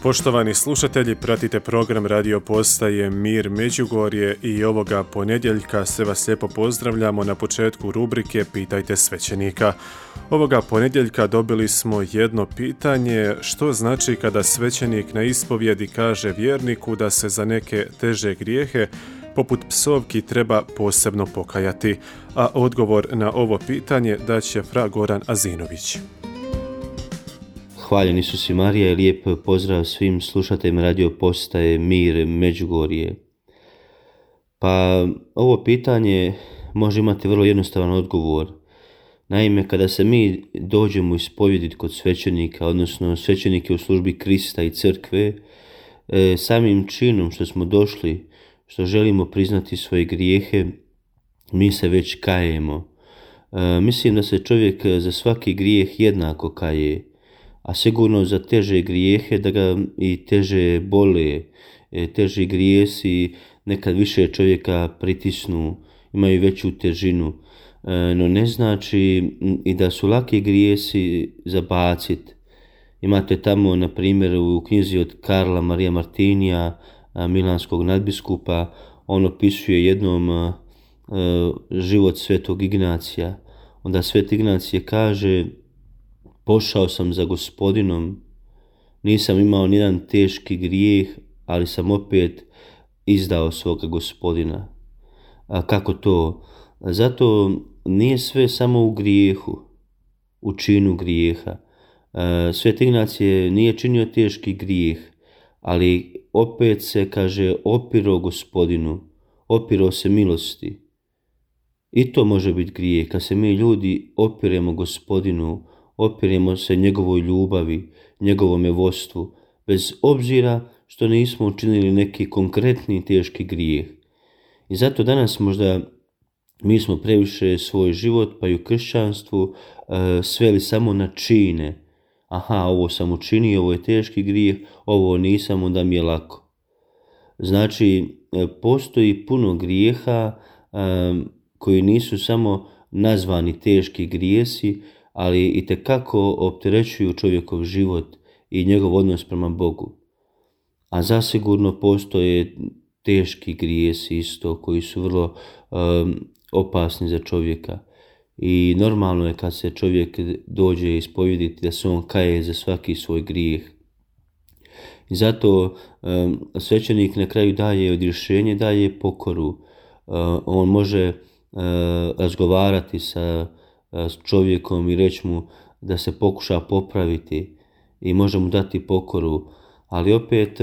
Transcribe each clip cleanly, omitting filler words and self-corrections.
Poštovani slušatelji, pratite program radio postaje Mir Međugorje i ovoga ponedjeljka sve vas lijepo pozdravljamo na početku rubrike Pitajte svećenika. Ovoga ponedjeljka dobili smo jedno pitanje: što znači kada svećenik na ispovjedi kaže vjerniku da se za neke teže grijehe poput psovki treba posebno pokajati? A odgovor na ovo pitanje daće fra Goran Azinović. Hvaljen Isus i Marija i lijep pozdrav svim slušateljima radio postaje Mir Međugorje. Pa ovo pitanje može imati vrlo jednostavan odgovor. Naime, kada se mi dođemo ispovjediti kod svećenika, odnosno svećenik je u službi Krista i crkve, samim činom što smo došli, što želimo priznati svoje grijehe, mi se već kajemo. Mislim da se čovjek za svaki grijeh jednako kaje, a sigurno za teže grijehe da ga i teže bole. Teži grijesi nekad više čovjeka pritisnu, imaju veću težinu, no ne znači i da su laki grijesi za bacit. Imate tamo, na primjer, u knjizi od Karla Marija Martinija, milanskog nadbiskupa, on opisuje jednom život svetog Ignacija. Onda svet Ignacije kaže: pošao sam za Gospodinom, nisam imao nijedan teški grijeh, ali sam opet izdao svoga Gospodina. A kako to? Zato nije sve samo u grijehu, u činu grijeha. Svet Ignacije nije činio teški grijeh, ali opet se, kaže, opirao Gospodinu, opirao se milosti. I to može biti grijeh, kad se mi ljudi opiremo Gospodinu, opiremo se njegovoj ljubavi, njegovome vodstvu, bez obzira što nismo učinili neki konkretni teški grijeh. I zato danas možda mi smo previše svoj život, pa i u kršćanstvu, sveli samo na čine. Aha, ovo sam učinio, ovo je teški grijeh, ovo nisam, onda mi je lako. Znači, postoji puno grijeha koji nisu samo nazvani teški grijesi, ali itekako opterećuju čovjekov život i njegov odnos prema Bogu. A zasigurno postoje teški grijesi isto koji su vrlo opasni za čovjeka. I normalno je kad se čovjek dođe ispovjediti da se on kaje za svaki svoj grijeh. I zato svećenik na kraju daje odrješenje, daje pokoru. On može razgovarati sa čovjekom i reći mu da se pokuša popraviti i može mu dati pokoru, ali opet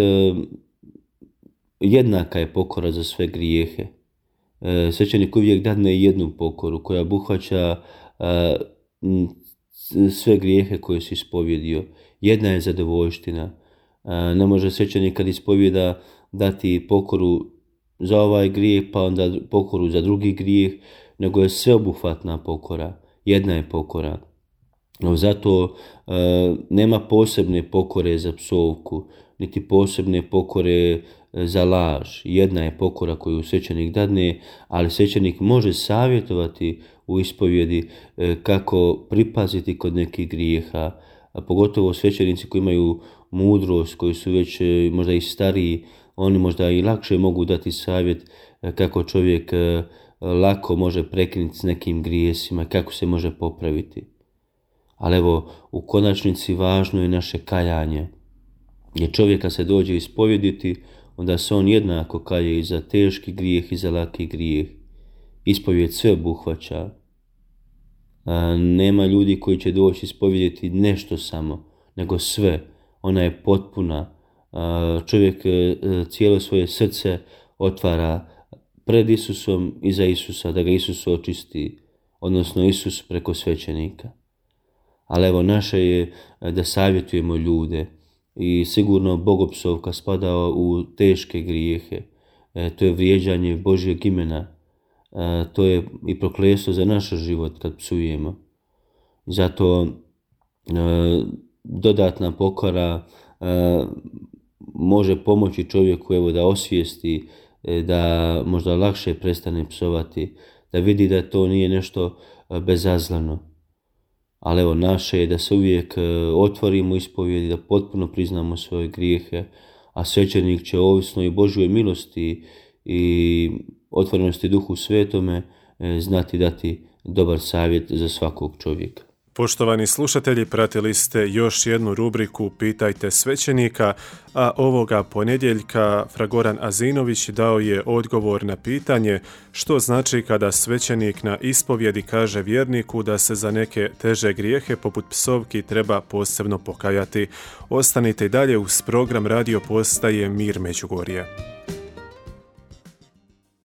jednaka je pokora za sve grijehe. Svećenik uvijek dadne jednu pokoru koja obuhvaća sve grijehe koje si ispovjedio. Jedna je zadovoljština. Ne može svećenik kad ispovjeda dati pokoru za ovaj grijeh pa onda pokoru za drugi grijeh, nego je sveobuhvatna pokora. Jedna je pokora. Zato nema posebne pokore za psovku, niti posebne pokore za laž. Jedna je pokora koju svećenik dadne, ali svećenik može savjetovati u ispovjedi kako pripaziti kod nekih grijeha, a pogotovo svećenici koji imaju mudrost, koji su već možda i stariji, oni možda i lakše mogu dati savjet kako čovjek lako može prekinuti s nekim grijesima, kako se može popraviti. Ali evo, u konačnici važno je naše kajanje. Jer čovjeka se dođe ispovjediti, onda se on jednako kaje i za teški grijeh i za laki grijeh. Ispovjed sve obuhvaća. Nema ljudi koji će doći ispovjediti nešto samo, nego sve. Ona je potpuna. Čovjek cijelo svoje srce otvara pred Isusom i za Isusa, da ga Isus očisti, odnosno Isus preko svećenika. Ali evo, naše je da savjetujemo ljude i sigurno bogopsovka spada u teške grijehe. To je vrijeđanje Božjeg imena. To je i prokletstvo za naš život kad psujemo. Zato dodatna pokora može pomoći čovjeku, evo, da osvijesti, da možda lakše prestane psovati, da vidi da to nije nešto bezazleno. ali evo naše je da se uvijek otvorimo ispovjedi, da potpuno priznamo svoje grijehe, a svećenik će ovisno i Božjoj milosti i otvorenosti Duhu Svetome znati dati dobar savjet za svakog čovjeka. Poštovani slušatelji, pratili ste još jednu rubriku Pitajte svećenika, a ovoga ponedjeljka Fragoran Azinović dao je odgovor na pitanje što znači kada svećenik na ispovjedi kaže vjerniku da se za neke teže grijehe poput psovki treba posebno pokajati. Ostanite i dalje uz program radio postaje Mir Međugorje.